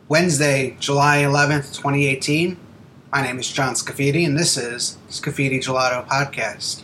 Wednesday, July 11th, 2018. My name is John Scafidi, and this is Scafidi Gelato Podcast.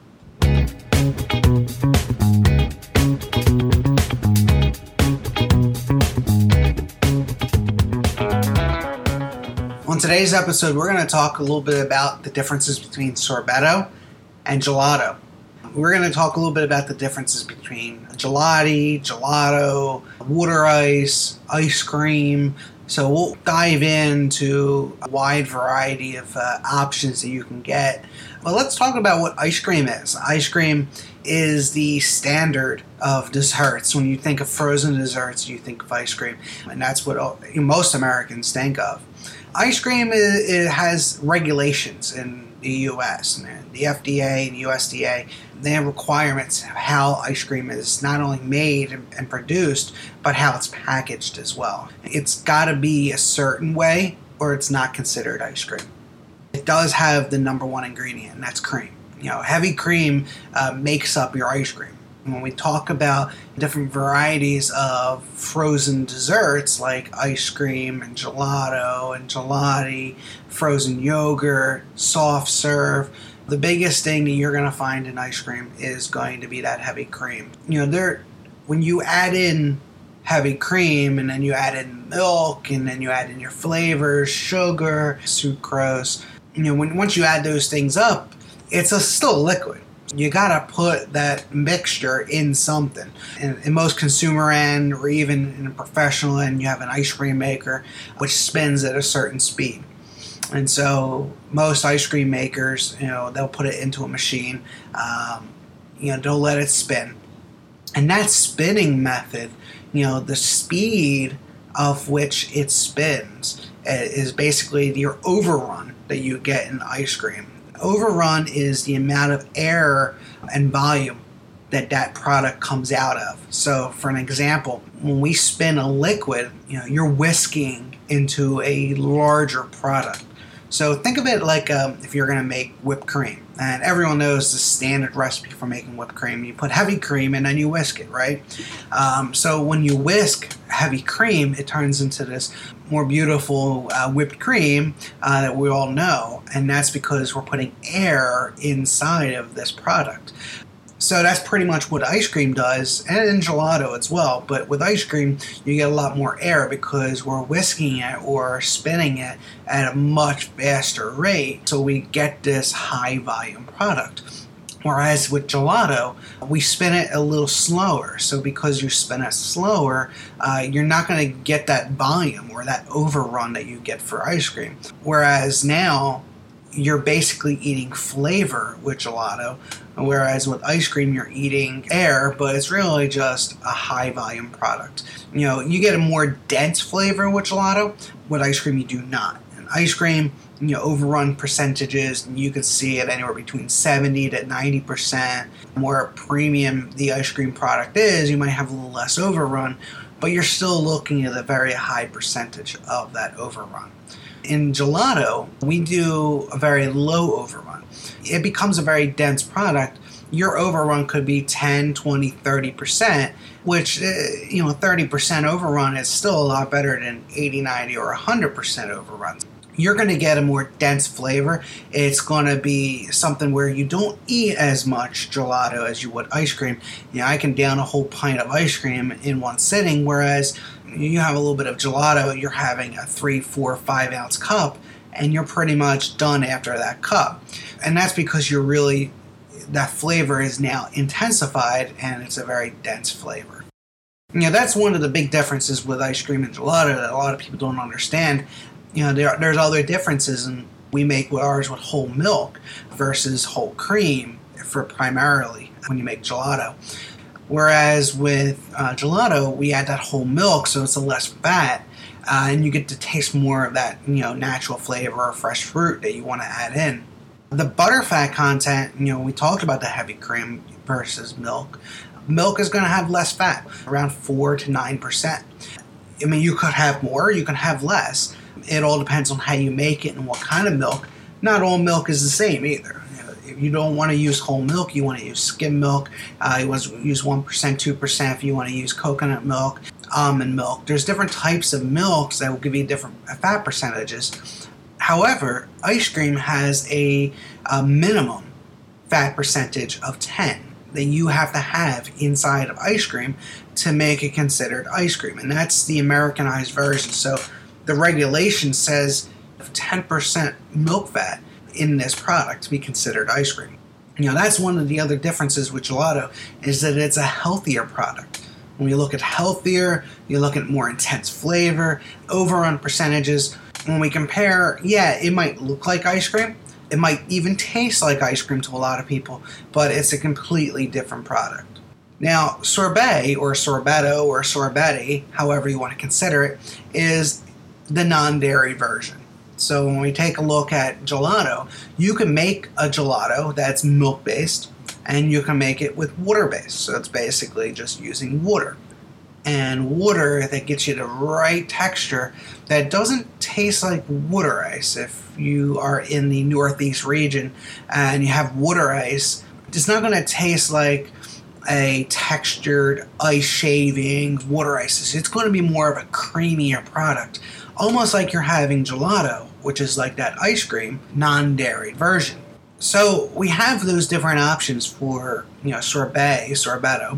On today's episode, we're going to talk a little bit about the differences between sorbetto and gelato. We're going to talk a little bit about the differences between gelati, gelato, water ice cream. So we'll dive into a wide variety of options that you can get. Well, let's talk about what ice cream is. Ice cream is the standard of desserts. When you think of frozen desserts, you think of ice cream. And that's what most Americans think of. Ice cream it has regulations in the U.S. and the FDA and USDA. They have requirements of how ice cream is not only made and produced, but how it's packaged as well. It's got to be a certain way or it's not considered ice cream. It does have the number one ingredient, and that's cream. Heavy cream makes up your ice cream. When we talk about different varieties of frozen desserts like ice cream and gelato and gelati, frozen yogurt, soft serve, the biggest thing that you're going to find in ice cream is going to be that heavy cream. When you add in heavy cream and then you add in milk and then you add in your flavors, sugar, sucrose, once you add those things up, it's still a liquid. You gotta put that mixture in something. In most consumer end, or even in a professional end, you have an ice cream maker which spins at a certain speed. And so most ice cream makers, they'll put it into a machine, they'll let it spin. And that spinning method, the speed of which it spins is basically your overrun that you get in ice cream. Overrun is the amount of air and volume that product comes out of. So for an example, when we spin a liquid, you're whisking into a larger product. So think of it like if you're going to make whipped cream. And everyone knows the standard recipe for making whipped cream. You put heavy cream and then you whisk it, right? So when you whisk heavy cream, it turns into this more beautiful whipped cream that we all know. And that's because we're putting air inside of this product. So that's pretty much what ice cream does, and in gelato as well. But with ice cream, you get a lot more air because we're whisking it or spinning it at a much faster rate. So we get this high volume product. Whereas with gelato, we spin it a little slower. So because you spin it slower, you're not going to get that volume or that overrun that you get for ice cream. Whereas now, you're basically eating flavor with gelato, whereas with ice cream you're eating air, but it's really just a high volume product. You get a more dense flavor with gelato. With ice cream you do not. In ice cream, overrun percentages, you can see it anywhere between 70 to 90%. The more premium the ice cream product is, you might have a little less overrun, but you're still looking at a very high percentage of that overrun. In gelato, we do a very low overrun. It becomes a very dense product. Your overrun could be 10, 20, 30%, which, 30% overrun is still a lot better than 80, 90, or 100% overruns. You're going to get a more dense flavor. It's going to be something where you don't eat as much gelato as you would ice cream. I can down a whole pint of ice cream in one sitting, whereas you have a little bit of gelato, you're having a 3, 4, 5 ounce cup, and you're pretty much done after that cup. And that's because that flavor is now intensified and it's a very dense flavor. That's one of the big differences with ice cream and gelato that a lot of people don't understand. There's other differences, and we make ours with whole milk versus whole cream for primarily when you make gelato. Whereas with gelato, we add that whole milk, so it's a less fat, and you get to taste more of that, natural flavor or fresh fruit that you want to add in. The butterfat content, we talked about the heavy cream versus milk. Milk is going to have less fat, around 4 to 9%. You could have more, you can have less. It all depends on how you make it and what kind of milk. Not all milk is the same either. If you don't want to use whole milk, you want to use skim milk. You want to use 1%, 2% if you want to use coconut milk. almond milk. There's different types of milks that will give you different fat percentages. However, ice cream has a minimum fat percentage of 10 that you have to have inside of ice cream to make it considered ice cream. And that's the Americanized version. So the regulation says 10% milk fat in this product to be considered ice cream. That's one of the other differences with gelato, is that it's a healthier product. When you look at healthier, you look at more intense flavor, overrun percentages. When we compare, it might look like ice cream. It might even taste like ice cream to a lot of people, but it's a completely different product. Now, sorbet or sorbetto or sorbetti, however you want to consider it, is the non-dairy version. So when we take a look at gelato, you can make a gelato that's milk-based, and you can make it with water-based. So it's basically just using water. And water that gets you the right texture that doesn't taste like water ice. If you are in the Northeast region and you have water ice, it's not going to taste like a textured ice shaving water ice. It's going to be more of a creamier product, almost like you're having gelato, which is like that ice cream non-dairy version. So we have those different options for sorbet, sorbetto,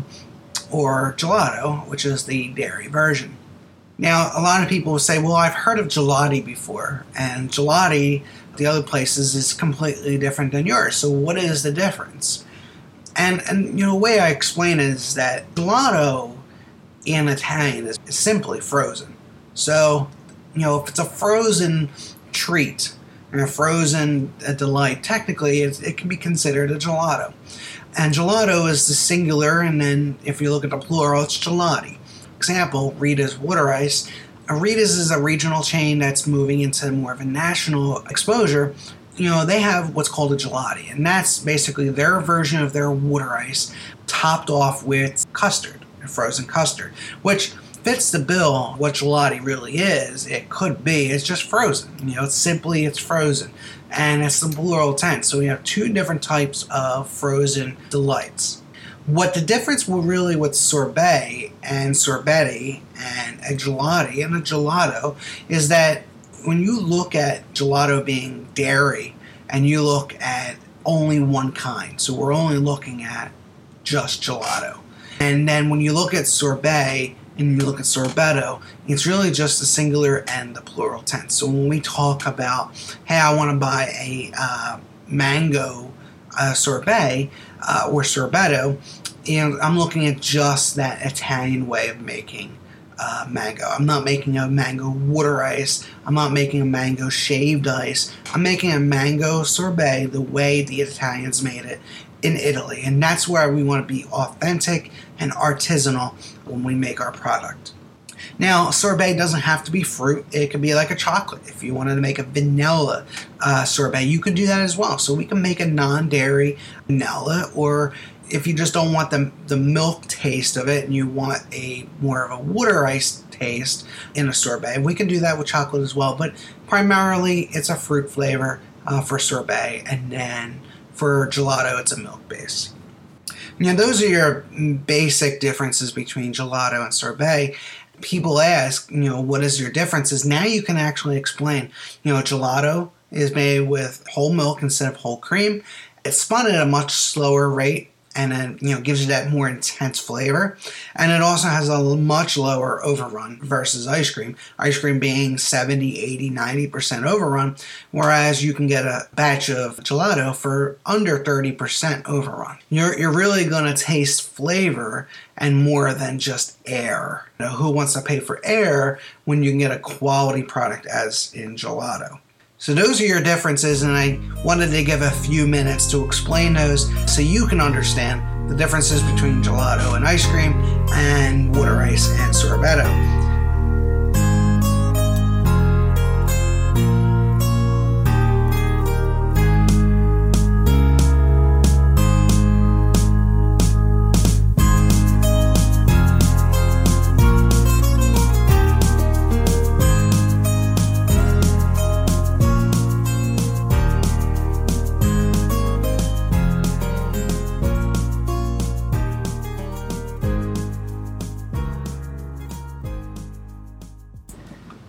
or gelato, which is the dairy version. Now, a lot of people will say, well, I've heard of gelati before, and gelati, the other places, is completely different than yours. So what is the difference? And the way I explain it is that gelato in Italian is simply frozen. So, if it's a frozen treat and a frozen delight, technically it can be considered a gelato. And gelato is the singular, and then if you look at the plural, it's gelati. Example, Rita's Water Ice. Rita's is a regional chain that's moving into more of a national exposure. They have what's called a gelati, and that's basically their version of their water ice topped off with custard, frozen custard, which fits the bill what gelati really is. It could be, it's just frozen. It's frozen. And it's the plural tense. So we have two different types of frozen delights. What the difference really with sorbet and sorbetti and a gelati and a gelato is that when you look at gelato being dairy and you look at only one kind, so we're only looking at just gelato. And then when you look at sorbet and you look at sorbetto, it's really just the singular and the plural tense. So when we talk about, hey, I want to buy a mango sorbet or sorbetto, I'm looking at just that Italian way of making mango. I'm not making a mango water ice. I'm not making a mango shaved ice. I'm making a mango sorbet the way the Italians made it in Italy. And that's where we want to be authentic and artisanal when we make our product. Now, sorbet doesn't have to be fruit. It could be like a chocolate. If you wanted to make a vanilla sorbet, you could do that as well. So we can make a non-dairy vanilla, or if you just don't want the milk taste of it and you want a more of a water ice taste in a sorbet, we can do that with chocolate as well. But primarily, it's a fruit flavor for sorbet, and then for gelato, it's a milk base. Those are your basic differences between gelato and sorbet. People ask, what is your differences? Now you can actually explain. Gelato is made with whole milk instead of whole cream. It's spun at a much slower rate, and then gives you that more intense flavor. And it also has a much lower overrun versus ice cream. Ice cream being 70, 80, 90% overrun, whereas you can get a batch of gelato for under 30% overrun. You're really going to taste flavor and more than just air. Who wants to pay for air when you can get a quality product as in gelato? So those are your differences, and I wanted to give a few minutes to explain those so you can understand the differences between gelato and ice cream and water ice and sorbetto.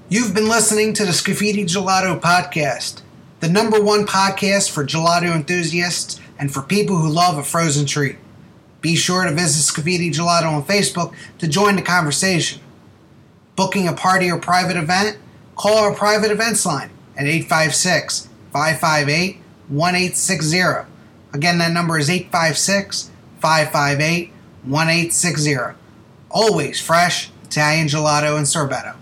You've been listening to the Scafidi Gelato Podcast, the number one podcast for gelato enthusiasts and for people who love a frozen treat. Be sure to visit Scafidi Gelato on Facebook to join the conversation. Booking a party or private event? Call our private events line at 856-558-1860. Again, that number is 856-558-1860. Always fresh Italian gelato and sorbetto.